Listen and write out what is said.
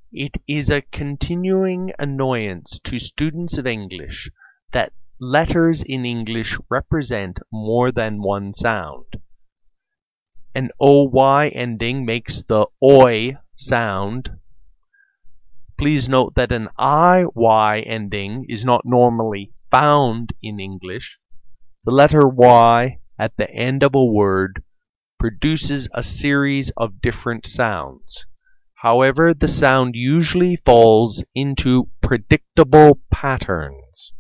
It is a continuing annoyance to students of English that letters in English represent more than one sound. An OY ending makes the OI sound. Please note that an IY ending is not normally found in English. The letter Y at the end of a word produces a series of different sounds. However, the sound usually falls into predictable patterns.